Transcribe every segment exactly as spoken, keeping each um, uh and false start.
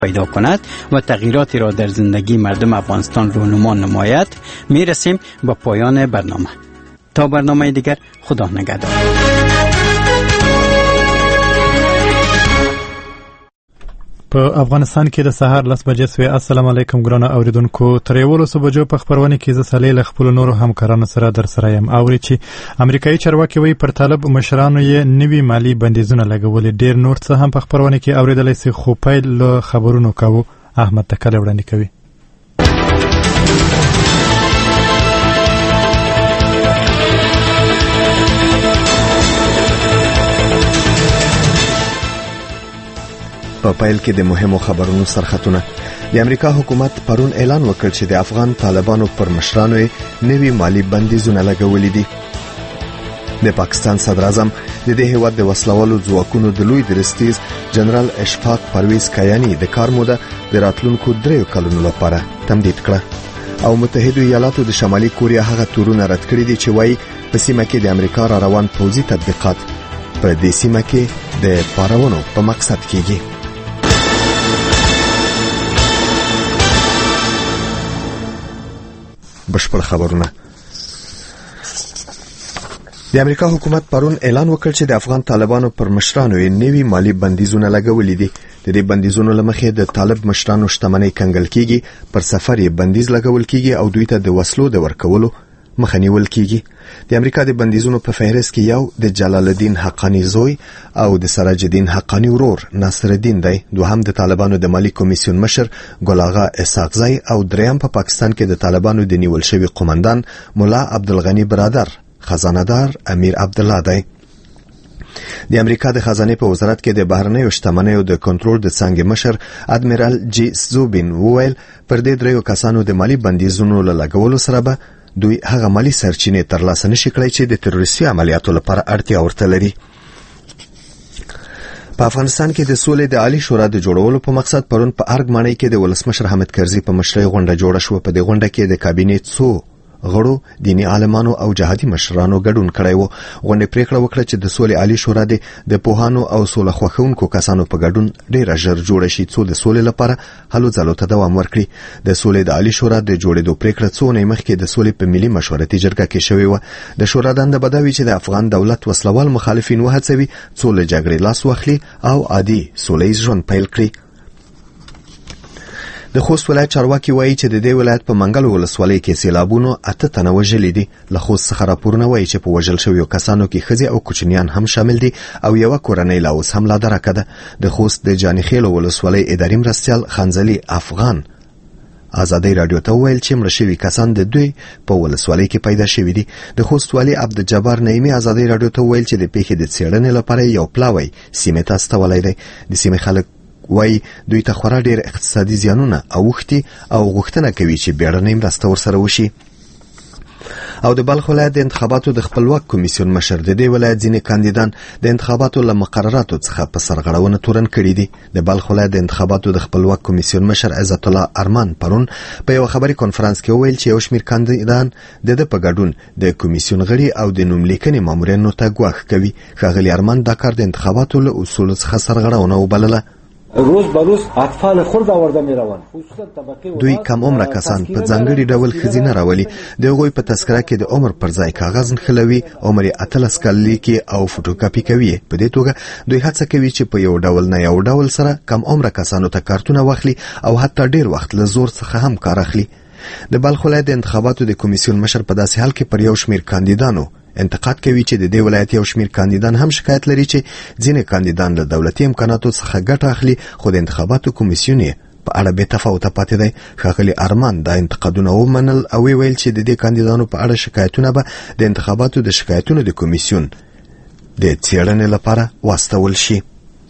پیدا کند و تغییراتی را در زندگی مردم افغانستان رونما نماید. می رسیم به پایان برنامه. تا برنامه دیگر، خدا نگهدار. په افغانستان کې د سهار لس بجې سوې. السلام علیکم ګرانه اوریدونکو. تر یولسو بجو په خپرونه کې زه صالح له خپلو نورو همکارانو سره در سره یم. اوري چې امریکایي چارواکي وایي پر طالب مشرانو یې نوي مالي بندیزونه لګولي. ډېر نور څه هم په خپرونه کې اوریدلی سي، خو پیل له خبرونو کوو. احمد تکل وړاندې کوي. په پیل کې د مهمو خبرونو سرخطونه. د امریکا حکومت پرون اعلان وکړ چې د افغان طالبانو پر مشرانو یې نوي مالی بندیزونه لګولي دي. د پاکستان صدر اعظم د دې هیواد د وسلوالو ځواکونو د لوی درستیز جنرال اشفاق پرویز کایانی د کار موده د راتلونکو دریو کلونو لپاره تمدید کړه او متحده ایالاتو د شمالي کوریا هغه تورونه رد کړی دي چې وایي په سیمه کې د امریکا را روان پوځي تطبیقات په دې سیمه کې د پارونو په مقصد کېږي. بشپړ خبرونه. د امریکا حکومت پرون اعلان وکړ چې د افغان طالبانو پر مشرانو یې نوي مالی بندیزونه لګولي دي. د دې بندیزونو له مخې د طالب مشرانو شتمنۍ کنګل کیږي، پر سفر یې بندیز لګول کیږي او دوی ته د وسلو د ورکولو مخه نیول کیږي. د امریکا د بندیزونو په فهرست کې یو د جلال الدین حقانی زوی او د سراج الدین حقانی ورور ناصر الدین دی، دوهم د طالبانو د مالی کمیسیون مشر ګل آغا اسحاقزی او دریم په پا پاکستان کې د طالبانو د نیول شوی قومندان مولا عبدالغنی برادر خزانه دار امیر عبدالله دی. د امریکا د خزانه په وزارت کې د بهرنیو شتمنیو د کنټرول د څنګه مشر ادمیرال جی زوبین وویل پر دې دریو کسانو د مالی بندیزونو له لګولو سره به دوی هغه مالی سرچینې ترلاسه نشي کړای چې د تروریستي عملیاتو لپاره اړتیا ورته لري. په افغانستان کې د سولې د عالی شورا د جوړولو په مقصد پرون په ارګ ماڼۍ کې د ولسمشر حامد کرزي په مشرۍ غونډه جوړه شوه. په دې غونډه کې د کابینې څو غړو دینی عالمانو او جهادي مشرانو ګډون کړی و. غونډه پریکړه وکړه چې د سولې عالی شورا د پوهانو او سوله خوښونکو کسانو په ګډون ډېر ژر جوړ شي څو د سولې لپاره هلو ځلو ته دوام ورکړي. د سولې د عالی شورا د جوړېدو پریکړه څو نه مخکې د سولې په ملي مشورتي جرګه کې شوې و. د شورا دنده بدوي چې د افغان دولت وسلوال مخالفین وهڅوي څو له جګړې لاس واخلي او عادي سولې ژوند پیل کړي. د خوست ولایت چارواکي وایي چې د دې ولایت په منګل ولسوالۍ کې سیلابونو اته تنه وژلي دي. له خوست څخه راپورونه وایي چې په وژل شویو کسانو کې ښځې او کوچنیان هم شامل دي او یوه کورنۍ لا اوس هم لا درکه ده. د خوست د جانیخیل ولسوالۍ اداري مرستیال خنزلي افغان ازادي رادیو ته ویل چې مړه شوي کسان د دوی په ولسوالۍ کې پیدا شوي دي. د خوست والي عبدالجبار نعیمي ازادي رادیو ته ویل چې د پیښې د څېړنې لپاره یو پلاوی سیمې ته استولی دی. د سیمې خلک وای دوی ته خورا ډیر اقتصادي زیانونه اوښتي او غوښتنه کوي چې بیړنۍ مرسته ورسره وشي. او د بلخ ولایت د انتخاباتو د خپلواک کمیسیون مشر د دې ولایت ځینې کاندیدان د انتخاباتو له مقرراتو څخه په سرغړونه تورن کړي دي. د بلخ ولایت د انتخاباتو د خپلواک کمیسیون مشر عزت الله ارمان پرون په یو خبري کانفرنس کې وویل چې یو شمېر کاندیدان د د په ګډون د کمیسیون غړي او د نوملیکنې مامورینو ته ګواښ کوي. ښاغلي ارمان دا کار د انتخاباتو له اصولو څخه سرغړونه وبلله. روز به روز اطفال خرد آورده می روان. دوی کم عمره کسان په ځانګړي ډول ښځینه راولي. د هغوی په تذکره کې د عمر پر ځای کاغذ نښلوي، عمر یې اتلس کال لیکي او فوټوکاپي کوي. په دې توګه دوی هڅه کوي چې په یو ډول نه یو ډول سره کم عمره کسانو ته کارتونه واخلي او حتی ډیر وخت له زور څخه هم کار اخلي. د بلخ ولایت د انتخاباتو د کمیسیون مشر په داسې حال کې پر یو شمېر کاندیدانو انتقاد کوي چې د دې ولایت یو شمېر کاندیدان هم شکایت لري چې ځینې کاندیدان له دولتي امکاناتو څخه ګټه اخلي، خو د انتخاباتو کمیسیون یې په اړه بې تفاوته پاتې دی. ښاغلي ارمان دا انتقادونه ومنل او ویل چې د دې کاندیدانو په اړه شکایتونه به د انتخاباتو د شکایتونو د کمیسیون د څېړنې لپاره واستول شي.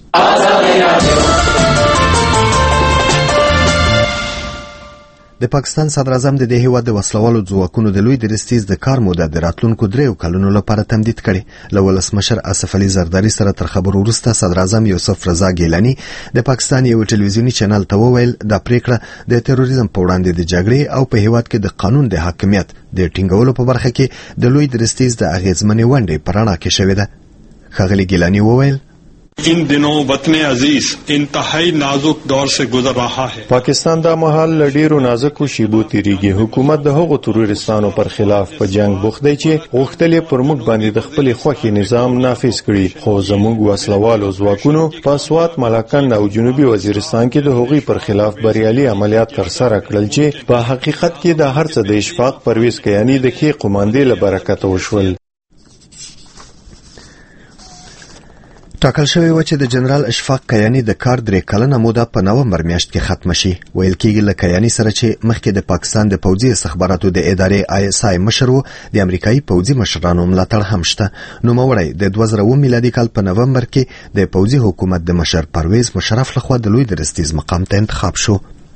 د پاکستان صدر اعظم د دې هیواد د وسلوالو ځواکونو د لوی درستیز د کار موده د راتلونکو دریو کلونو لپاره تمدید کړي. له ولسمشر اسف علي زرداری سره تر خبرو وروسته صدر اعظم یوسف رضا ګیلانی د پاکستان یو ټلویزیونی چینل ته وویل دا پریکړه د تروریزم په وړاندې د جګړې او په هیواد کې د قانون د حاکمیت د ټینګولو په برخه کې د لوی درستیز د اغیزمنې ونډې په رڼا کې شوې ده. ښاغلي ګیلانی وویل इन दिनों वतन अजीज इंतहाई नाजुक दौर से गुजर रहा है। पाकिस्तान دا محل ډیرو نازکو شیبو تیریږي. حکومت د هغو تروریستانو پر خلاف په جنگ بوخت دی چې غوښتل پر موږ باندې د خپل خوخي نظام نافذ کړي، خو زموږ وسلوالو ځواکونو په سوات، ملاکنډ او جنوبي وزیرستان کې د هغوی پر خلاف بریالي عملیات ترسره کړل چې په حقیقت کې د هر څه د اشفاق پرویز کیانی د کې قوماندې له برکته وشول. ټاکل شوی و چې د جنرال اشفاق کیانی د کار درې کلنه موده په نومبر میاشت کې ختم شي. ویل کېږي له کیانی سره چې مخکې د پاکستان د پوځي استخباراتو د ادارې آی اس آی مشر و، د امریکایي پوځي مشرانو ملاتړ هم شته. نوموړی د دوه زره اووه میلادي کال په نومبر کې د پوځي حکومت د مشر پرویز مشرف لخوا د لوی درستیز مقام ته انتخاب شو.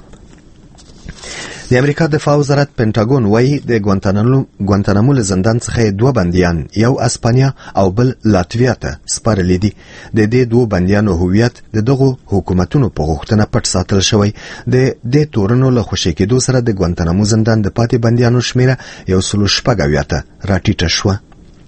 د امریکا دفاع وزارت پینټاګون وایي د ګوانتانامو له زندان څخه دوه بندیان، یو اسپانیا او بل لاتویا ته سپارلي دي. د دې دوه بندیانو هویت د دغو حکومتونو په غوښتنه پټ ساتل شوی. د دې تورنو له خوشی کېدو سره د ګوانتانامو زندان د پاتې بندیانو شمیره یو سلو شپږ اویا ته راټیټه شوه.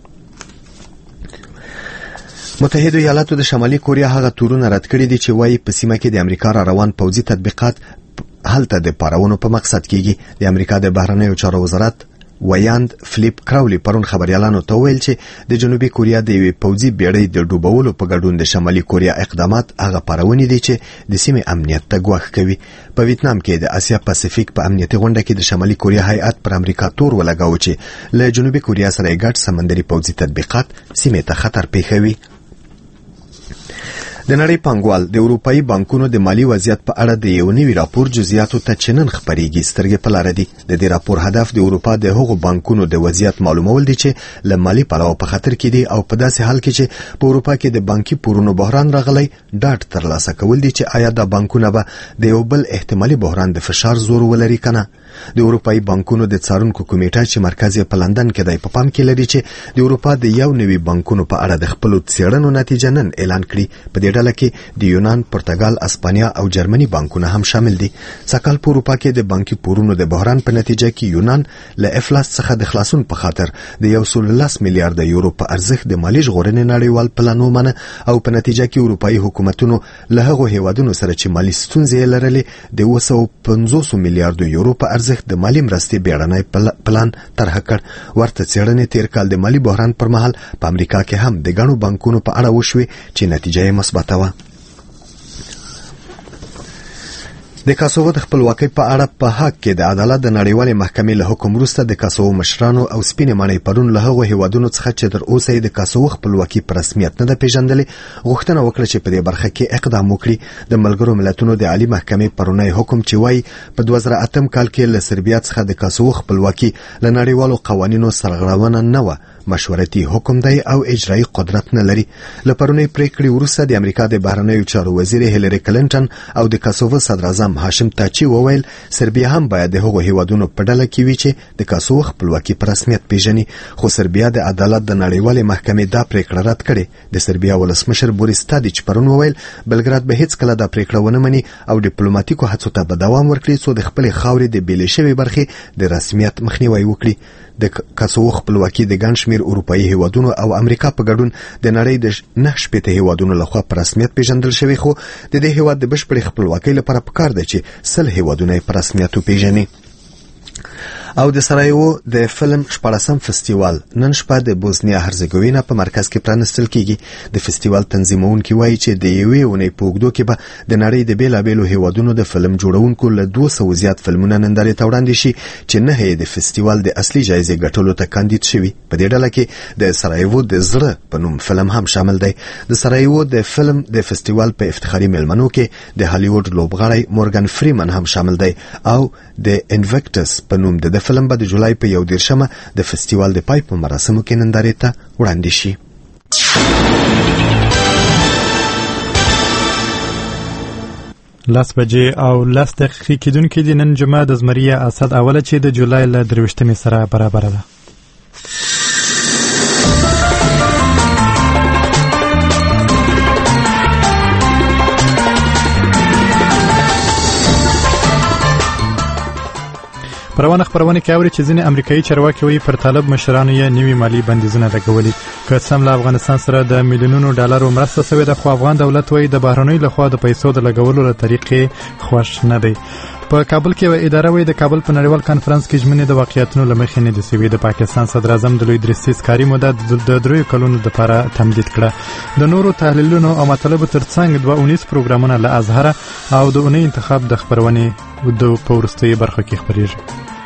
متحده ایالاتو د شمالي کوریا هغه تورونه رد کړي دي چې وایي په سیمه کې د امریکا را روان پوځي تطبیقات هلته د پارونو په مقصد کېږي. د امریکا د بهرنیو چارو وزارت ویاند فلیپ کراولی پرون خبريالانو ته ویل چې د جنوبي کوریا د یوې پوځي بیړۍ د ډوبولو په ګډون د شمالي کوریا اقدامات هغه پارونې دي چې د سیمې امنیت ته ګواښ کوي. په ویتنام کې د اسیا پاسفیک په امنیتي غونډه کې د شمالي کوریا هیئت پر امریکا تور ولګاوه چې له جنوبي کوریا سره ګډ سمندري پوځي تطبیقات سیمې ته خطر پیښوي. د نړۍ پانګوال د اروپאי بانکونو د مالی وضعیت په اړه د یو نوي راپور جزئیاتو ته چنن خبريږي. سترګې په لار دي. د دې راپور هدف د اروپا د هغو بانکونو د وضعیت معلومول دي چې له مالی پلوه په خطر کې دي او په داسې حال کې چې په اروپا کې د بانکي پورونو بحران راغلی، ډاډ ترلاسه کول دي چې آیا د بانکونو به د یو بل احتمالي بحران د فشار زور ولري کنه. د اروپאי بانکونو د څارونکو کمیټه چې مرکز یې په لندن کې دی په پام کې لري چې د اروپا د یو نوي بانکونو په اړه د خپل څېړنو نتیجه نن اعلان کړي. په دې ډله کې د یونان، پرتګال، اسپانیا او جرمني بانکونه هم شامل دي. سکهال په اروپا کې د بانکي پورونو د بحران په نتیجه کې یونان له افلاس څخه د خلاصون په خاطر د یو سل لس میلیارډ یورو په ارزښت د مالی ژغورنې نړیوال پلان ومنه او په نتیجه کې اروپאי حکومتونو له هغو هیوادونو سره چې مالی ستونزې لرلې د اوه سوه پنځوس میلیارډ یورو په ارزښت د مالی مرستې بیړنی پلان طرح کړ. ورته څېړنې تیر کال د مالی بحران پر مهال په امریکا کې هم د ګڼو بانکونو په اړه وشوې چې نتیجه یې مثبته وه. د کاسوو د خپلواکۍ په اړه په حق کې د عدالت د نړیوالې محکمې له حکم وروسته د کاسوو مشرانو او سپینې ماڼۍ پرون له هغو هیوادونو څخه چې تر اوسه یې د کاسوو خپلواکي په رسمیت نه ده پیژندلې غوښتنه وکړه چې په دې برخه کې اقدام وکړي. د ملګرو ملتونو د عالی محکمې پرونی حکم چې وایي په دوه زره اتم کال کې له سربیا څخه د کاسوو خپلواکي له نړیوالو قوانینو سرغړونه نه وه، مشورتي حکم دی او اجرایی قدرت نه لري. له پرونی پریکړې وروسته د امریکا د بهرنیو چارو وزیر هیلری کلینټن او د کاسوو صدر اعظم هاشم تاچی وویل سربیا هم باید د هغو هیوادونو په ډله کې وي چې د کاسوو خپلواکي په رسمیت پیژني. خو سربیا د عدالت د نړیوالې محکمې دا پریکړه رد کړې. د سربیا ولسمشر بوریس تادیچ پرون وویل بلګراد به هیڅ کله دا پریکړه ونه مني او ډیپلوماټیکو هڅو ته به دوام ورکړي څو د خپلې خاورې د بیلې شوې برخې د رسمیت مخنیوي وکړي. د کاسوو خپلواکي د ګڼ شمېر اروپאי هیوادونو او امریکا په ګډون د نړۍ د نه شپېته هیوادونو لخوا په رسمیت پیژندل شوی، خو د دې هیواد د بشپړې خپلواکۍ لپاره پکار دی چې سل هیوادونه یې په رسمیت وپیژني. او د سرایو د فلم شپاړسم فستیوال نن شپه د بوسنیا هرزګوینا په مرکز کې پرانستل کیږي. د فستیوال تنظیمونکي وایي چې د یوې اونۍ په اوږدو کې به د نړۍ د بیلابیلو هیوادونو د فلم جوړونکو له دوه سوه زیات فلمونه نندارې ته وړاندې شي چې نه یې د فستیوال د اصلي جایزې ګټلو ته کاندید شوي. په دې ډله کې د سرایو د زړه په نوم فلم هم شامل دی. د سرایو د فلم د فستیوال په افتخاري میلمنو کې د هالیوډ لوبغاړی مورګان فریمن هم شامل دی او د انویکټس په نوم د فلم به د جولای په یو دیرشمه د فستیوال د پای په مراسمو کې نندارې ته وړاندې شي. لس بجې او لس دقیقې کېدونکې دي. نن جمعه د زمریه اسد اوله چې د جولای له درویشتمې سره برابره ده. پروانه خبرونه کې اوري چې ځینې امریکایي چارواکي وایي پر طالب مشرانو یې نوي مالی بندیزونه لګولي. که سم له افغانستان سره د میلیونونو ډالرو مرسته شوې ده، خو افغان دولت وایي د بهرنیو لخوا د پیسو د لګولو له طریقې خوښ نه دی. په کابل کې یوه اداره وایي د کابل په نړیوال کانفرنس کې ژمنې د واقعیتونو له مخې نه دي سوي. د پاکستان صدر اعظم د لوی درستیز کاري موده د دریو کلونو لپاره تمدید کړه. د نورو تحلیلونو او مطالبو ترڅنګ دوه اونیز پروګرامونه له ازهره او د اونۍ انتخاب د خبرونې د په وروستۍ برخه کې خپریږي.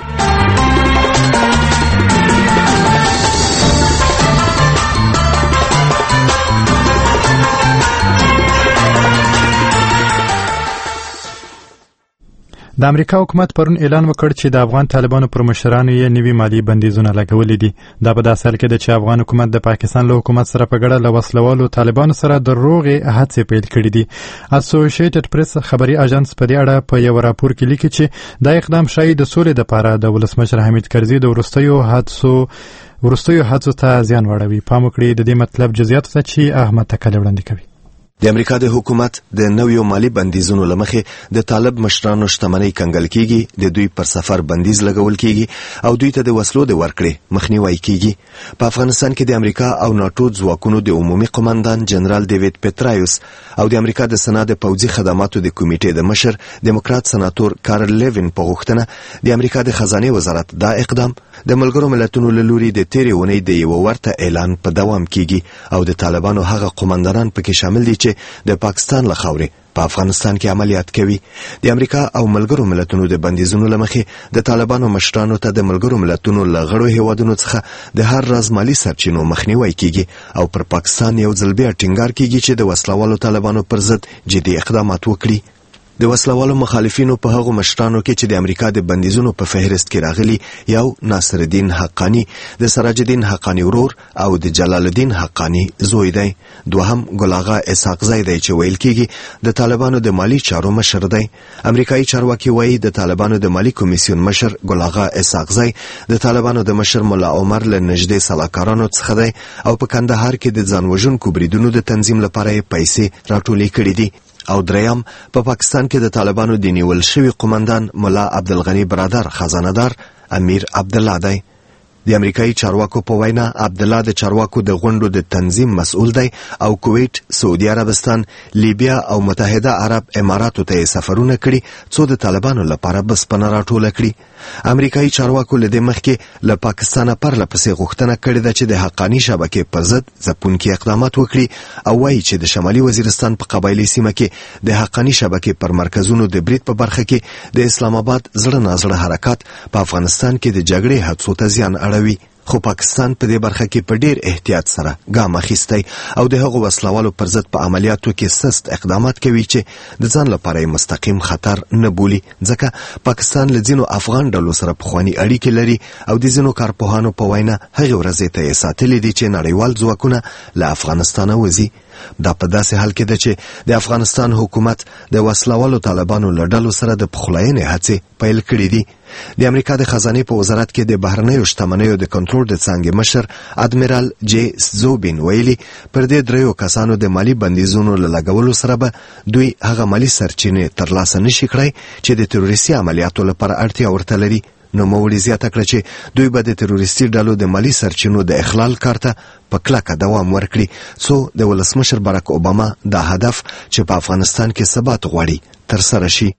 د امریکا حکومت پرون اعلان وکړ چې د افغان طالبانو پر مشرانو یې نوي مالی بندیزونه لګولي دي. دا په داسې حال کې ده چې افغان حکومت د پاکستان له حکومت سره په ګډه له وسلوالو طالبانو سره د روغې هڅې پیل کړي دي. اسوسییټډ پریس خبري اژانس په دې اړه په یو راپور کې لیکي چې دا اقدام شاید د سولې لپاره د ولسمشر حمید کرزي د وروستیو هڅو وروستیو هڅو ته زیان واړوي. پام وکړئ د دې مطلب جزئیات ته چې احمد تکل وړاندې کوي. د امریکا د حکومت د نویو مالی بندیزونو لمخې د طالب مشرانو شتمنۍ کنګل کیږي، د دوی پر سفر بندیز لګول کیږي او دوی ته د وسلو د ورکړې مخنیوي کیږي. په افغانستان کې د امریکا او ناتو ځواکونو د عمومي قوماندان جنرال ډیوډ پټرایوس او د امریکا د سنا د پوځي خدماتو د کمیټې د مشر دیموکرات سناتور کارل لیوین په غوښتنه د امریکا د خزانه وزارت دا اقدام د ملګرو ملتونو له لوري د تیرې اونۍ د یو ورته اعلان په دوام کیږي او د طالبانو هغه قوماندانان پکې شامل دي چې د پاکستان له خاورې په افغانستان کې عملیات کوي. د امریکا او ملګرو ملتونو د بندیزونو لمخې د طالبانو مشرانو ته د ملګرو ملتونو له غړو هیوادونو څخه د هر راز مالی سرچینو مخنیوي کیږي او پر پاکستان یو ځل بیا ټینګار کیږي چې د وسلوالو طالبانو پر ضد جدي اقدامات وکړي. د وسلوالو مخالفینو په هغو مشرانو کې چې د امریکا د بندیزونو په فهرست کې راغلي یو ناصر الدین حقانی، د سراج الدین حقانی ورور او د جلال الدین حقانی زوی دی. دوهم ګل آغا اسحاق زی دی چې ویل کیږي د طالبانو د مالی چارو مشر دی. امریکایي چارواکي وایي د طالبانو د مالی کمیسیون مشر ګل آغا اسحاق زی د طالبانو د مشر مولا عمر له نږدې سلاکارانو څخه دی او په کندهار کې د ځان وژونکو بریدونو د تنظیم لپاره یې پیسې راټولې کړې دي. او دریم په پا پاکستان کې د طالبانو د نیول شوی قومندان مولا عبدالغنی برادر خزانه‌دار امیر عبدالله دی. د امریکایي چارواکو په وینا عبدالله د چارواکو د غونډو د تنظیم مسؤل دی او کویت، سعودي عربستان، لیبیا او متحده عرب اماراتو ته سفرونه کړي څو د طالبانو لپاره بسپنه راټوله کړي. امریکایي چارواکو له دې مخکې له پاکستانه پرله پسې غوښتنه کړې ده چې د حقانی شبکې پر ضد ځپونکي اقدامات وکړي او وایي چې د شمالي وزیرستان په قبایلي سیمه کې د حقانی شبکې پر مرکزونو د برید په برخه کې د اسلام آباد زړه نازړه حرکات په افغانستان کې د جګړې هڅو ته زیان اړوي. خو پاکستان په دې برخه کې په ډیر احتیاط سره ګام اخیستی او د هغو وسلوالو پر ضد په عملیاتو کې سست اقدامات کوي چې د ځان لپاره مستقیم خطر نه بولي، ځکه پاکستان له ځینو افغان ډلو سره پخواني اړیکې لري او د ځینو کارپوهانو په وینا هغې ورځې ته یې ساتلې دي چې نړیوال ځواکونه له افغانستانه وځي. دا په داسې حال کې ده چې د افغانستان حکومت د وسلوالو طالبانو له ډلو سره د پخلاینې هڅې پیل کړې دي. د امریکا د خزانې په وزارت کې د بهرنیو شتمنیو د کنټرول د څانګې مشر ادمیرال جی زوبین ویلي پر دې دریو کسانو د مالی بندیزونو له لګولو سره به دوی هغه مالی سرچینې ترلاسه نشي کړی چې د تروریستي عملیاتو لپاره اړتیا ورته لري. نو مولي زیاته کړه چې دوی به د تروریستي ډلو د مالی سرچینو د اخلال کار ته په کلکه دوام ورکړي څو د ولسمشر باراک اوباما دا هدف چې په افغانستان کې ثبات غواړي ترسره شي.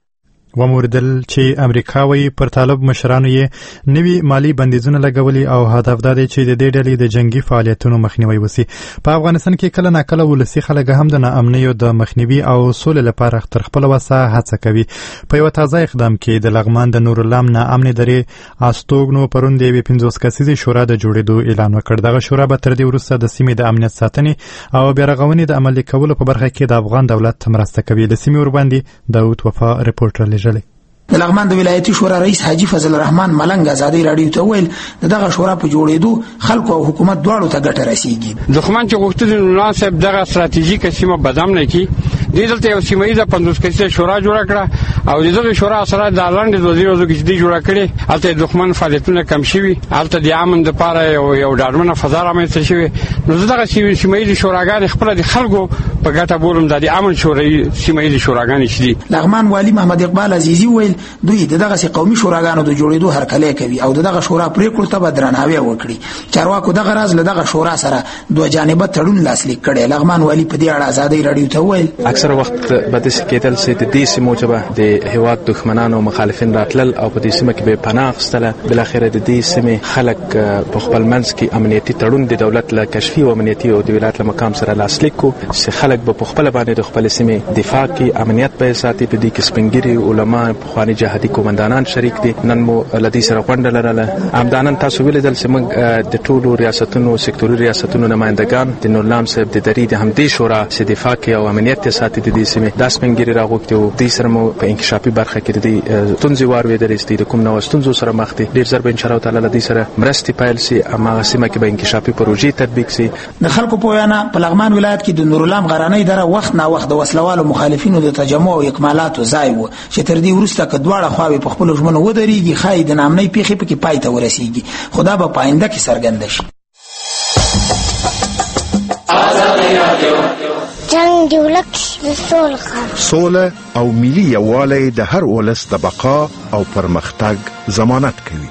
وموردل چې امریکا وی پر طالب مشرانو یې نوي مالی بندیزونه لګولي او هدف دا دی چې د دې ډلې د جنگي فعالیتونو مخنیوي وسی. په افغانستان کې کله ناکله ولسی خلک هم د ناامنیو د مخنیوي او سولې لپاره تر خپل وسه هڅه کوي. په یو تازه اقدام کې د لغمان د نورالام ناامن درې استوګنو پرون د یوې پنځوس کسیزې شورا د جوړېدو اعلان وکړ. دغه شورا به تر دې وروسته د سیمې د امنیت ساتنې او بیارغونې د عملي کولو په برخه کې د افغان دولت مرسته کوي. د سیمې ورباندې داود وفا رپورټر د لغمان د ولایتي شورا رئیس حاجی فضل الرحمن ملنګ ازادي راډیو ته ویل دغه شورا په جوړېدو خلکو او حکومت دواړو ته ګټه رسیږي. دښمن چې غوښتل مناسب دغه ستراتیژیکه سیمه بدام نه کی د دلته یو سیمه ییزه پنځوس کسیزه شورا جوړ کړه او دغه شورا سره د لاندې د وزیر وزو کې جوړ کړي البته دښمن فعالیتونه کم شوي البته د امن لپاره یو یو ډاډمنه فضا رامنځته شوي. نو دغه سیمه ییزه شوراګان خپل د خلکو په ګټه بولم د امن شورای سیمه ییزې شوراګانې چې دي. لغمان والي محمد اقبال عزیزي ویل دوی دغه سي قومي شوراګانو د جوړېدو هرکلی کوي او دغه شورا پریکړو ته درناوی وکړي. چارواکو دغه راز له دغه شورا سره دوه جانبه تړون لاسلیک کړي. لغمان والي په دې اړه ازادي رادیو ته ویل اکثر وخت به د سکیدل سي د دې سیمو چې به د هیواد دښمنانو مخالفین راتلل او په دې سیمه کې به پناه اخیستله. بل اخر د دې سیمې خلک په خپل منځ کې امنیتي تړون د دولت له کشفي او امنیتي او د ولایت له مقام سره لاسلیک کو چې خلک به په خپل باندې د خپل سیمې دفاع کې امنیت به ساتي. په دې کې سپنګری علما پخوانی جهادي کومندانان شریک دي. نن مو لدی سره غونډه لرله. همدانن تاسو ویل چې موږ د ټولو ریاستونو سکتوري ریاستونو نمائندگان د نورلام صاحب د درې د همدې شورا چې دفاع کې او امنیت ساتي د دې سیمې د سپنګری راغوښتي او د سره مو په انکشافي برخه کې د تونځي واروي درېستي د کوم نو ستونزو سره مخ دي. ډیر زر به ان شاء الله تعالی لدی سره مرستې پایل سي اما سیمه کې به انکشافي پروژې تطبیق سي. د خلکو په وینا په لغمان ولایت کې د نورلام غرانې دره وخت نا وخت د وسلوالو مخالفینو د تجمع او اکمالاتو ځای و چې تر دې وروسته کډواړه خواوي په خپل ژوند ودرېږي خای د نامنۍ پیخي پکې پای ته ورسیږي. خدا به پاینده کې څرګند شي. جنگ دی ولک سول سوله او ملي یووالی د هر ولس د بقا او پرمختګ ضمانت کوي.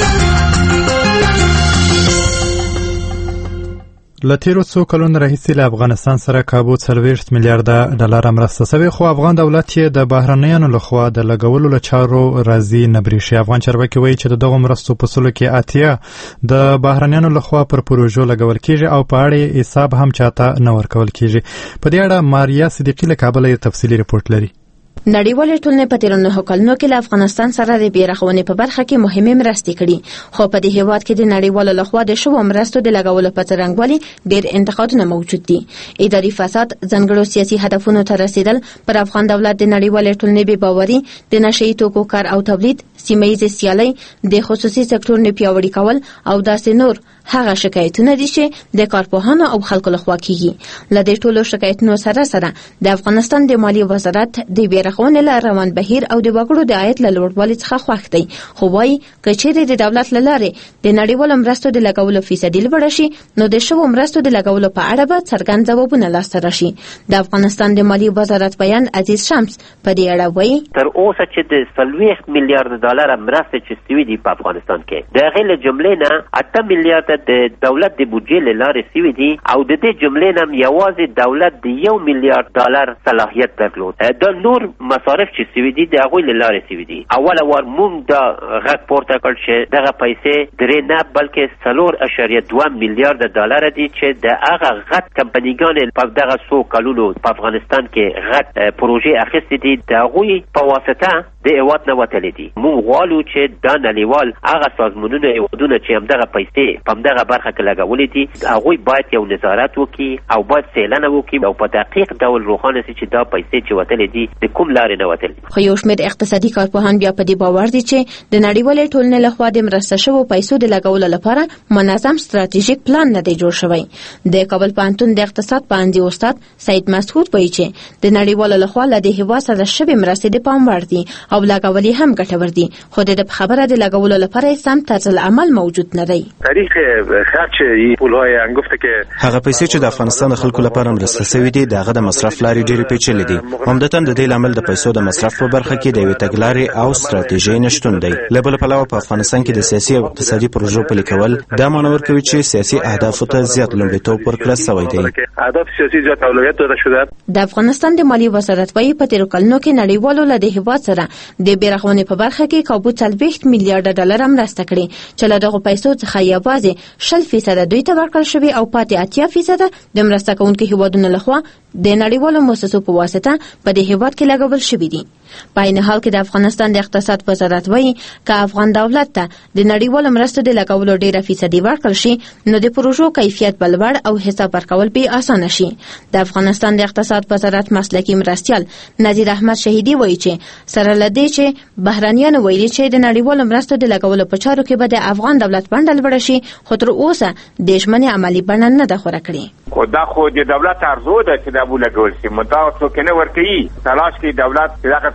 لتیرو څو کلونو راهیسې له افغانستان سره کابو څلوېښت میلیارډه ډالر مرسته شوې خو افغان دولت یې د بهرنیانو لخوا د لګولو له چارو راضي نه بریښي. افغان چارواکي وایي چې د دغو مرستو په سلو کې اتیا د بهرنیانو لخوا پر پروژو لګول کیږي او په اړه حساب هم چاته نه ورکول کیږي. په دې اړه ماریا صدیقی له کابل یې تفصیلي رپورټ لري. نړیوال ټولنې په تیرو نهو کلونو کې له افغانستان سره د بیرغونې په برخه کې مهمه مرستې کړې خو په دې هیواد کې د نړیوالو لخوا د شوو مرستو د لګولو په څرنګوالي ډېر انتقادونه موجود دي. اداري فساد، ځانګړو سیاسي هدفونو ته رسیدل، پر افغان دولت د نړیوال ټولنې بې باوري، د نشئی توکو کار او تولید، سیمه ییزې سیالۍ، د خصوصي سکتور نه پیاوړي کول او داسې نور هغه شکایتونه دي چې د کارپوهانو او خلکو لخوا کیږي. له دې ټولو شکایتونو سره سره د افغانستان د مالی وزارت د بیرغونې له روان بهیر او د وګړو د عاید له لوړوالي څخه خوښ دی خو وایي که چیرې د دولت له لارې د نړیوالو مرستو د لګولو فیصدي لوړه شي نو د شوو مرستو د لګولو په اړه به څرګند ځوابونه لاسته راشي. د افغانستان د مالی وزارت بیان عزیز شمس په دې اړه وایي تر اوسه چې د څلوېښت میلیارډ ډالر مرستې چې سوي دي په افغانستان کې د هغې له جملې نه اته میلیارډ د دولت د بودجې له لارې سوي دي او د دې جملې نه یوازې دولت د یو میلیارډ ډالر صلاحیت درلود. دا نور مصارف چې سوي دي د هغوی له لارې سوي دي. اوله وار موږ دا غږ پورته کړ چې دغه پیسې درې نه بلکې څلور اعشاریه دوه میلیارډ ډالر دي چې د هغه غټ کمپنیګانې په دغه څو کلونو په افغانستان کې غټ پروژې اخیستې دي د هغوی په واسطه د هیواد نه وتلې دي. موږ غواړو چې دا نړیوال هغه سازمانونه هیوادونه چې همدغه پیسې په همدغه برخه کې لګولې دي هغوی باید یو نظارت وکړي او باید څېړنه وکړي او په دقیق ډول روښانه شي چې دا پیسې چې وتلې دي د کوم لارې نه وتلې. خو یو شمېر اقتصادي کارپوهان بیا په دې باور دي چې د نړیوالې ټولنې لخوا د مرسته شوو پیسو د لګولو لپاره منظم ستراتیژیک پلان نه دی جوړ شوی. د کابل پوهنتون د اقتصاد پوهنځي استاد سید مسعود وایي چې د نړیوالو لخوا له دې هیواد سره شوې مرستې د پام وړ دي او لګولې هم ګټور دي خو د خبره د لګولو لپاره سم طرز العمل موجود نه دی. تاریخ خرچ پولهای انگفته که هغه پیسې چې د افغانستان د خلکو لپاره مرسته شوې دي دغه د مصرف لارې ډېرې پیچلې دي. عمدتاً د دې لامل د پیسو د مصرف په برخه کې د یوې تګلارې او ستراتیژۍ نشتون دی. له بل پلوه په افغانستان کې د سیاسي او اقتصادي پروژو پلي کول دا معنی ورکوي چې سیاسي اهدافو ته زیات لومړیتوب ورکړل شوی دی. اهداف سیاسي زیات اولویت داده شده. د افغانستان د مالی وزارت وايي په تیرو کلونو کې نړیوالو له دې هیواد سره د بیرغونې په برخه کې کابو څلوېښت میلیارډ ډالر مرسته کړې چې له دغو پیسو څخه یوازې شل فیصده دوی ته ورکړل شوي او پاتې اتیا فیصده د مرسته کوونکو هیوادونو لخوا د نړیوالو مؤسسو په واسطه په دې هیواد کې لګول شوي دي. په عین حال کې د افغانستان د اقتصاد وزارت وايي که افغان دولت ته د نړیوالو مرستو د لګولو ډیره فیصدي ورکړل شي نو د پروژو کیفیت به لوړ او حساب ورکول به اسانه شي. د افغانستان د اقتصاد وزارت مسلکي مرستیال نذیر احمد شهیدي وایي چې سره له دې چې بهرنیانو ویلي چې د نړیوالو مرستو د لګولو په چارو کې به د افغان دولت بنډل وړ شي خو تر اوسه د ژمنې عملي بڼه نه ده غوره کړې. خو دا خو د دولت ارزو ده چې دا بو لګول شي متاو څوک نه ورکوي تلاش کوي دولت چې دغه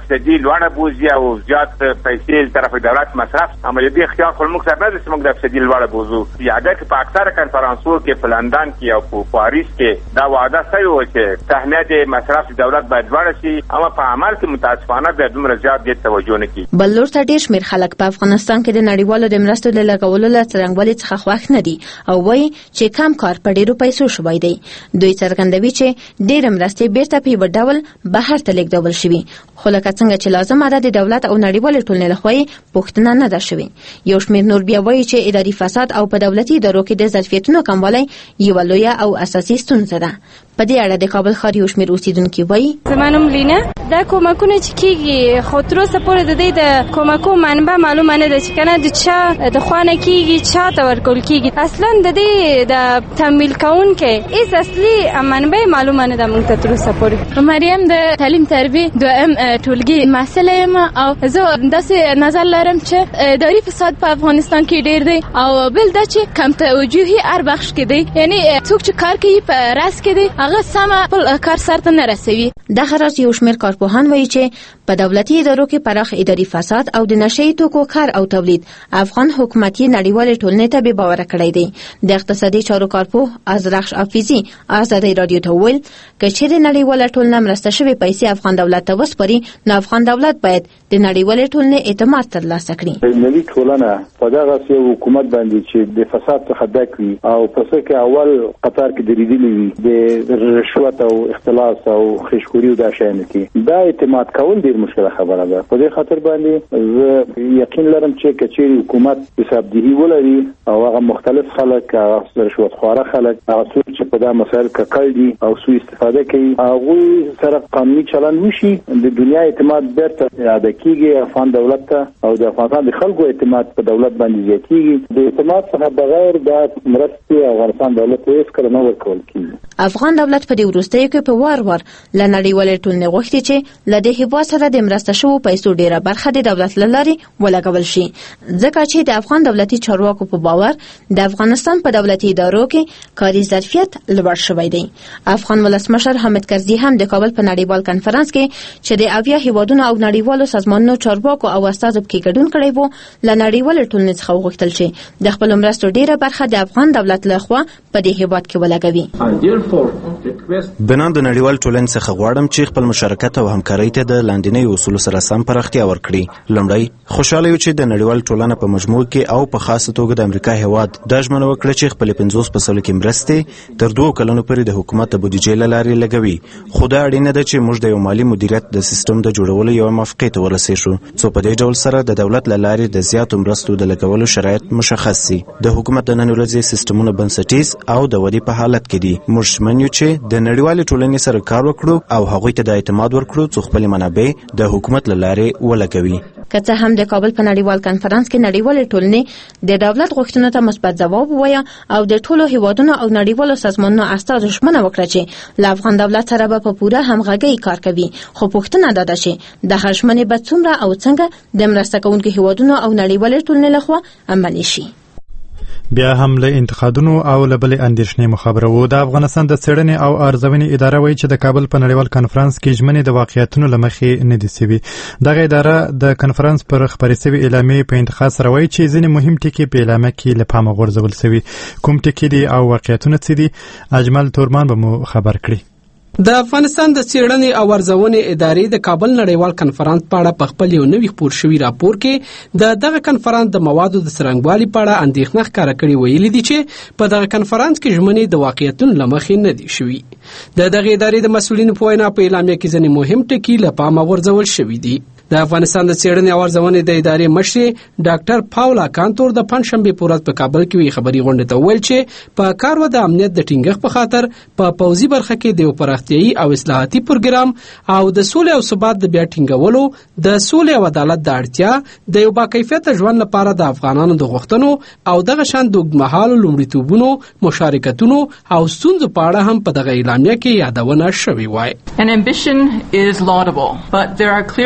سبسیدي لوړه بوزي او زیات پیسې طرف دولت مصرف عملیاتي اختیار کول موږ سره نه چې موږ د سبسیدي لوړه بوزو یا اگر په اکثره کنفرانسو کې په لندن کې او په پاریس کې دا وعده شوی و چې تهنیت مصرف دولت باید لوړ شي اما په عمل کې متاسفانه د دومره زیات دې توجه نه کوي. بل لور ته ډېر شمېر خلک په افغانستان کې د نړیوالو د مرستو د لګولو له څرنګوالي څخه خوښ نه دي او وایي چې کم کار په ډېرو پیسو شوی دی. دوی څرګندوي چې ډېرې مرستې بیرته په یوه ډول بهر ته لیږدول شوي، خو لکه څنګه چې لازمه ده د دولت او نړیوالې ټولنې لخوا یې پوښتنه نه ده شوې. یو شمېر نور بیا وایي چې اداري فساد او په دولتي ادارو کې د ظرفیتونو کموالی یوه لویه او اساسي ستونزه ده. په دې اړه د کابل ښار یو شمېر اوسیدونکي وایي زما نوم لینا، دا کومکونه چې کیږي خو تر اوسه پورې د دې د کومکو منبع معلومه نه ده چې کنه د چا د خوا نه کیږي، چا ته ورکول کیږي. اصلا د دې د تمویل کوونکي هیڅ اصلي منبع معلومه نه ده موږ ته تر اوسه پورې. مریم د تعلیم تربیه دویم ټولګي محصله یم او زه داسې نظر لرم چې اداري فساد په افغانستان کې ډېر دی او بل دا چې کم توجهي هر بخش کې دی، یعنی څوک چې کار کوي په راس کې دی هغه سمه خپل کار سرته نه رسوي. دغه راز یو شمېر کارپوهان وایي چې په دولتي ادارو کې پراخ اداري فساد او د نشه یي توکو کار او تولید افغان حکومت یې نړیوالې ټولنې ته بې باوره کړی دی. د اقتصادي چارو کارپوه ازرخش افیزي ازادۍ راډیو ته وویل که چیرې نړیواله ټولنه مرسته شوې پیسې افغان دولت ته وسپاري نو افغان دولت باید د نړیوالې ټولنې اعتماد ترلاسه کړي. ملي ټولنه په دغه یو حکومت باندې چې د فساد څخه ډک وي او په څه کې اول قطار کې درېدلي وي د رشوت او اختلاس او خشخوري او دا شیانو کې دا اعتماد کول ډیر مشکله خبره ده. په دې خاطر باندې زه یقین لرم چې کچېری حکومت حسابدهي ولري او هغه مختلف خلک هغه رشوت خواره خلک هغه څوک چې په دا مسایل ککړ دي او سوء استفاده کوي هغه سره قانوني چلند وشي د دنیا اعتماد بیرته اعاده کیږي افغان دولت ته او د افغان د خلکو اعتماد په دولت باندې زیاتیږي. د اعتماد څخه بغیر د مرستې افغانستان دولت هیڅ کله نه ورکول کیږي. افغان دولت په دې وروستیو کې په وار وار له نړیوالې ټولنې غوښتي چې له دې هېواد سره د مرسته شوو پیسو ډیره برخه د دولت له لارې ولګول شي، ځکه چې د افغان دولتي چارواکو په باور د افغانستان په دولتي ادارو کې کاري ظرفیت لوړ شوی دی. افغان ولسمشر حامد کرزي هم د کابل په نړیوال کنفرانس کې چې د اویا هېوادونو او نړیوالو سازمانونو چارواکو او استازو پکې ګډون کړی و له نړیوالې ټولنې څخه وغوښتل چې د خپلو مرستو ډیره برخه د افغان دولت لخوا په دې هېواد کې ولګوي. بنا د نړیوال ټولنې څخه غواړم چې خپل مشارکت او همکارۍ ته د لاندینیو اصولو سره سم پراختیا ورکړي. لومړی خوشاله یو چې د نړیوال ټولنه په مجموع کې او په خاصه توګه د امریکا هېواد دا ژمنه وکړه چې خپل پنځوس په سلو کې مرستې تر دوه کلونو پورې د حکومت د بودیجې له لارې لګوي. خو دا اړینه ده چې موږ د یو مالي مدیریت د سیستم د جوړولو یوه موافقې ته ورسېږو څو په دې ډول سره د دولت له لارې د زیاتو مرستو د لګولو شرایط مشخص سي. د حکومت د نن ورځې سیستمونه بنسټیز او د ودې په حالت کې دي. موږ ژمن یو چې د نړیوالې ټولنې سره کار وکړو او هغوی ته د اعتماد ورکړو څو خپل منابع د حکومت له لارې ولګوي. که څه هم د کابل په نړیوال کنفرانس کې نړیوالې ټولنې د دولت غوښتنو ته مثبت ځواب ووایه او د ټولو هیوادونو او نړیوالو سازمانونو استازو ژمنه وکړه چې له افغان دولت سره به په پوره همغږۍ کار کوي. خو پوښتنه دا ده چې دغه ژمنې به څومره او څنګه د مرسته کوونکو هیوادونو او نړیوالې ټولنې لخوا عملي شي. بیا هم له انتقادونو او له بلې اندېښنې مخابره وو. د افغانستان د څېړنې او ارزونې اداره وایي چې د کابل په نړیوال کنفرانس کې ژمنې د واقعیتونو له مخې نه دي سوي. دغه اداره د کنفرانس پر خپرې سوي اعلامیې په انتقاد سره وایي چې ځینې مهم ټکي په اعلامیه کې له پامه غورځول سوي. کوم ټکي دي او واقعیتونه څه دي؟ اجمل تورمان به مو خبر کړي. د افغانستان د څېړنې او ارزونې ادارې د کابل نړیوال کنفرانس په اړه په خپل یو نوي خپور شوي راپور کې د دغه کنفرانس د موادو د څرنګوالي په اړه اندېښنه ښکاره کړې. ویلي دي چې په دغه کنفرانس کې ژمنې د واقعیتونو له مخې نه دي شوي. د دغه ادارې د مسؤلینو په وینا په اعلامیه کې ځینې مهم ټکي له پامه غورځول شوي دي. د افغانستان د څېړنې او ارزونې د ادارې مشر ډاکټر پاولا کانتور د پنځشنبې په ورځ په کابل کې خبري غونډه ته وویل چې په کار و د امنیت د ټینګښت په خاطر په پوځي برخه کې د پراختیايي او اصلاحاتي پروګرام او د سولې او ثبات د بیا ټینګولو د سولې او عدالت د اړتیا د یو باکیفیته ژوند لپاره د افغانانو د غوښتنو او دغه شان د اوږدمهالو لومړیتوبونو مشارکتونو او ستونزو په اړه هم په دغه اعلامیه کې یادونه شوې وای. An ambition is laudable, but there are clear constraints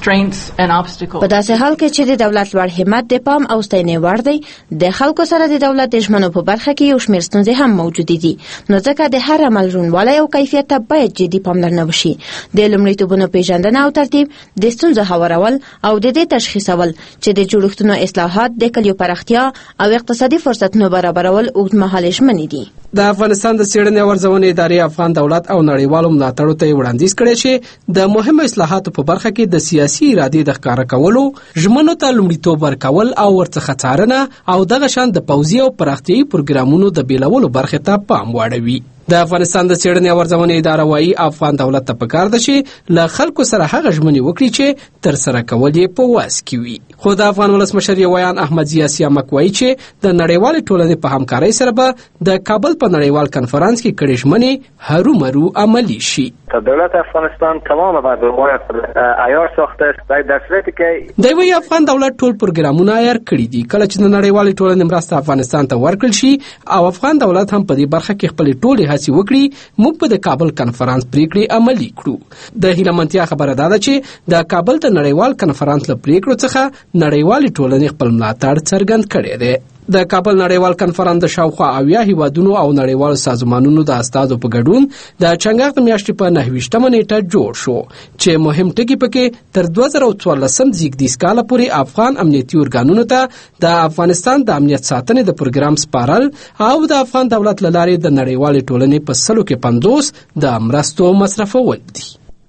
په داسې حال کې چې د دولت لوړ همت د پام او ستاینې وړ دی، د خلکو سره د دولت د ژمنو په برخه کې یو شمېر ستونزې هم موجودې دي، نو ځکه د هر عمل روڼوالی او کیفیت ته باید جدي پاملرنه وشي. د لومړیتوبونو پیژندنه او ترتیب، د ستونزو هوارول او د دې تشخیصول چې د جوړښتونو اصلاحات، د کلیو پراختیا او اقتصادي فرصتونو برابرول اوږدمهاله ژمنې دي. د افغانستان د څېړنې او ارزونې ادارې افغان دولت او نړیوالو ملاتړو ته وړاندیز کړی چې د مهمو اصلاحاتو په برخه کې د سیاسي ارادې د ښکاره کولو، ژمنو ته لومړیتوب ورکول او ورڅخه څارنه او دغه شان د پوځي او پراختیایي پروګرامونو د بیلولو برخې ته پام واړوي. د افغانستان د څېړنې او ارزونې اداره وايي افغان دولت ته پکار ده چې له خلکو سره هغه ژمنې وکړي چې تر سره کول یې په واس کې وي. خو د افغان ولسمشر یویان احمد ضیا سیامک وايي چې د نړیوالې ټولنې په همکارۍ سره به د کابل په نړیوال کنفرانس کې کړي ژمنې هرومرو عملی شي. دولت افغانستان تمام برنامه‌های عیار ساخته است در صورتی که د وی افغان دولت ټول پروګرامونه عیار کړي دي. کله چې د نړیوالې ټولنې مرسته افغانستان ته ورکړل شي او افغان دولت هم په دې برخه کې خپل ټولې هڅې وکړي، موږ په د کابل کنفرانس پریکړې عملي کړو. د هیلمنتیا خبره ده چې د کابل د نړیوال کنفرانس له پریکړو څخه نړیوالې ټولنې خپل ملاتړ څرګند کړی دی. د کابل نړیوال کنفرانس د شاوخوا اویا هیوادونو او نړیوالو سازمانونو د استازو په ګډون د چنګاښ د میاشتې په نهه ویشتمه نیټه جوړ شو، چې مهم ټکي پکې تر دوه زره څوارلسم زیږدیز کاله پورې افغان امنیتي ارګانونو ته د افغانستان د امنیت ساتنې د پروګرام سپارل او د افغان دولت له لارې د نړیوالې ټولنې په سلو کې پنځوس د مرستو مصرفول دي.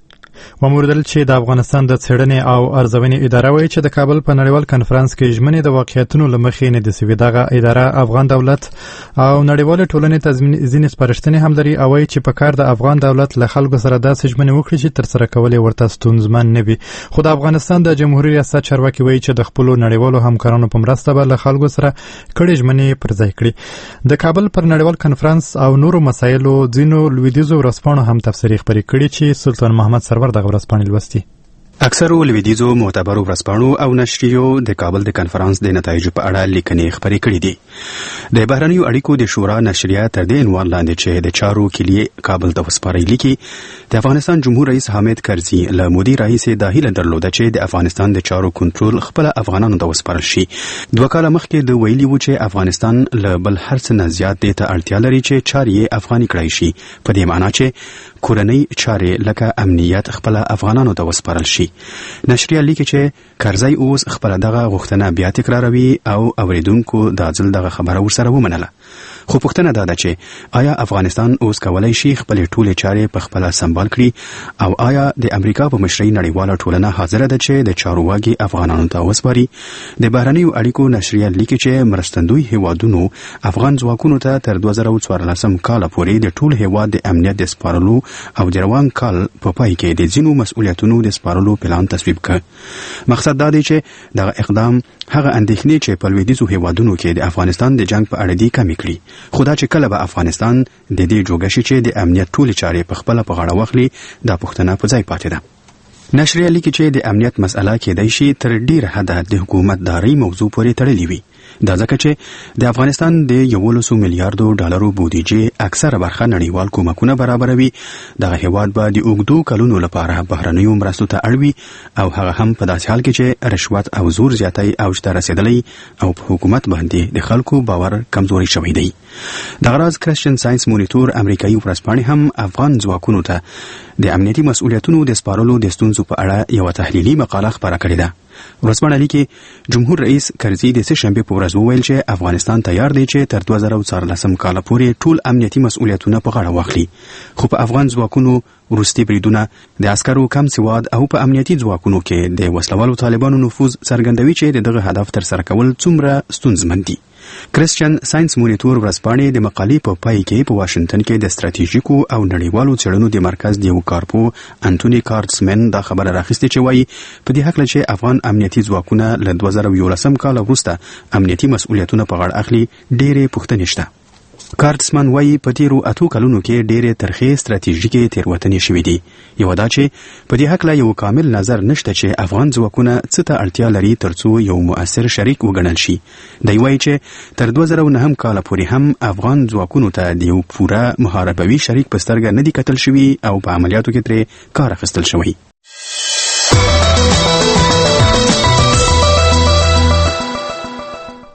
وموردل چې د افغانستان د څېړنې او ارزونې اداره وایي چې د کابل په نړیوال کنفرانس کې ژمنې د واقعیتونو له مخې نه دي سوي. دغه اداره افغان دولت او نړیوالې ټولنې ته ځینې سپارښتنې هم لري او وایي چې په کار د افغان دولت له خلکو سره داسې ژمنې وکړي چې ترسره کول یې ورته ستونزمن نه وي. خو د افغانستان د جمهوري ریاست چارواکي وایي چې د خپلو نړیوالو همکارانو په مرسته به له خلکو سره کړي ژمنې پر ځای کړي. د کابل پر نړیوال کنفرانس او نورو مسایلو ځینو لویدیځو ورځپاڼو هم تفسیري خپرې کړي چې سلطان محمد سرور دغه ورځپاڼې لوستي. اکثرو لویدیځو معتبرو ورځپاڼو او نشریو د کابل د کنفرانس د نتایجو په اړه لیکنې خپرې کړې دي. د بهرنیو اړیکو د شورا نشریه تر دې عنوان لاندې چې د چارو کلیې کابل ته وسپاري لیکي، د افغانستان جمهور رئیس حامد کرزي له مودي راهیسې د هیله درلوده چې د افغانستان د چارو کنټرول خپل افغانانو ته وسپارل شي. دوه کاله مخکې د ویلي و چې افغانستان له بل هر څه نه زیات دې ته اړتیا لري چې چارې یې افغاني کړای شي، په دې معنی چې کورنۍ چارې لکه امنیت خپل افغانانو ته وسپارل شي. نشریه لیکي چې کرزی اوس خپل دغه غوښتنه بیا تکراروي او اوریدونکو د ځل دغه خبره ورسره ومنله. خو پوښتنه دا ده چې آیا افغانستان اوس کولای شي خپل ټولې چارې په خپل سمبال کړي او آیا د امریکا په مشرۍ نړیواله ټولنه حاضر ده چې د چارو واګي افغانانو ته وسپاري؟ د بهرنیو اړیکو نشریه لیکي چې مرستندوی هیوادونو افغان ځواکونو ته تر دوه زره څوارلسم کال پورې د ټول هیواد د امنیت د سپارلو او د روان کال په پای کې د ځینو مسؤلیتونو د سپارلو پلان تصویب کړ. مقصد دا دی چې دغه اقدام هغه اندېښنې چې په لویدیځو هیوادونو کې د افغانستان د جنگ په اړه دي کمې کړي. خدا چې کله به افغانستان د دې جوګه شي چې د امنیت ټولې چارې په خپله په غاړه واخلي، دا پوښتنه په ځای پاتې ده. نشریه لیکي چې د امنیت مسئله کېدای شي تر ډېره حده د حکومتدارۍ موضوع پورې تړلې وي. دا ځکه چې د افغانستان د یولسو میلیارډو ډالرو بودیجې اکثره برخه نړیوال کومکونه برابروي. دغه هیواد به د اوږدو کلونو لپاره بهرنیو مرستو ته اړ وي او هغه هم په داسې حال کې چې رشوت او زور زیاتی اوج ته رسېدلی او په حکومت باندې د خلکو باور کمزوری شوی دی. دغه راز کرسچن ساينس مونیټور امریکایي ورځپاڼې هم افغان ځواکونو ته د امنیتي مسؤلیتونو د سپارلو د ستونزو په اړه یوه تحلیلي مقاله خپره کړې ده. ورځپاڼه لیکي جمهور رئیس کرزي د سه شنبې په ورځ وویل چې افغانستان تیار دی چې تر دوه زره څوارلسم کال پورې ټول امنیتي مسؤلیتونه په غاړه واخلي. خو په افغان ځواکونو وروستي بریدونه د عسکرو کم سواد او په امنیتي ځواکونو کې د وسلوالو طالبانو نفوذ څرګندوي چې دغه هدف تر سره کول څومره ستونزمن دي. کرسچن ساينس مونیټور ورځپاڼې د مقالې په پای کې په واشنگټن کې د ستراتیژیکو او نړیوالو څېړنو د مرکز د یو کارپو انټونی کارټسمن دا خبره راخیستې چې وایي په دې هکله چې افغان امنیتي ځواکونه له دوه زره یولسم کال وروسته امنیتي مسؤلیتونه په غاړه اخلي، ډېرې پوښتنې شته. کارټسمن وایي په تیرو اتو کلونو کې ډېرې ترخې ستراتیژیکې تېروتنې شوې دي. یوه دا چې په دې هکله یو کامل نظر نشته چې افغان ځواکونه څه ته اړتیا لري ترڅو یو مؤثر شریک وګڼل شي. دی وایي چې تر دوه زره نهم کال پورې هم افغان ځواکونو ته د یو پوره محاربوي شریک په سترګه نه دي کتل شوي او په عملیاتو کې ترې کار اخیستل شوی.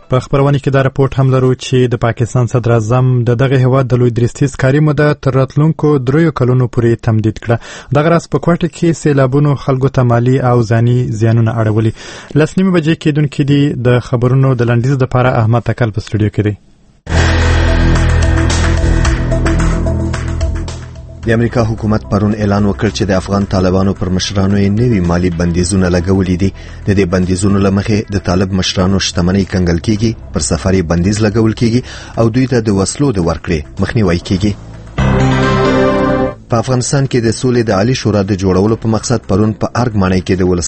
په خبرونه کې دا راپورټ هم لرو چې د پاکستان صدر اعظم د دغه هیواد د لوی درستیز کاري موده تر راتلونکو دریو کلونو پورې تمدید کړه. دغه راز په کوټه کې سیلابونو خلکو ته مالی او ځاني زیانونه اړولي. لس نیمه بجې کېدونکې دي. د خبرونو د لنډیز لپاره احمد تکل په سټوډیو کې دی. د امریکا حکومت پرون اعلان وکړ چې د افغان طالبانو پر مشرانو یې نوي مالی بندیزونه لګولي دي. د دې بندیزونو لمخې د طالب مشرانو شتمنۍ کنګل کیږي، پر سفر بندیز لګول کیږي او دوی ته د وسلو د ورکړې مخنیوي کیږي. په افغانستان کې د سولې د عالی شورا د جوړولو په مقصد پرون په ارګ ماڼۍ کې د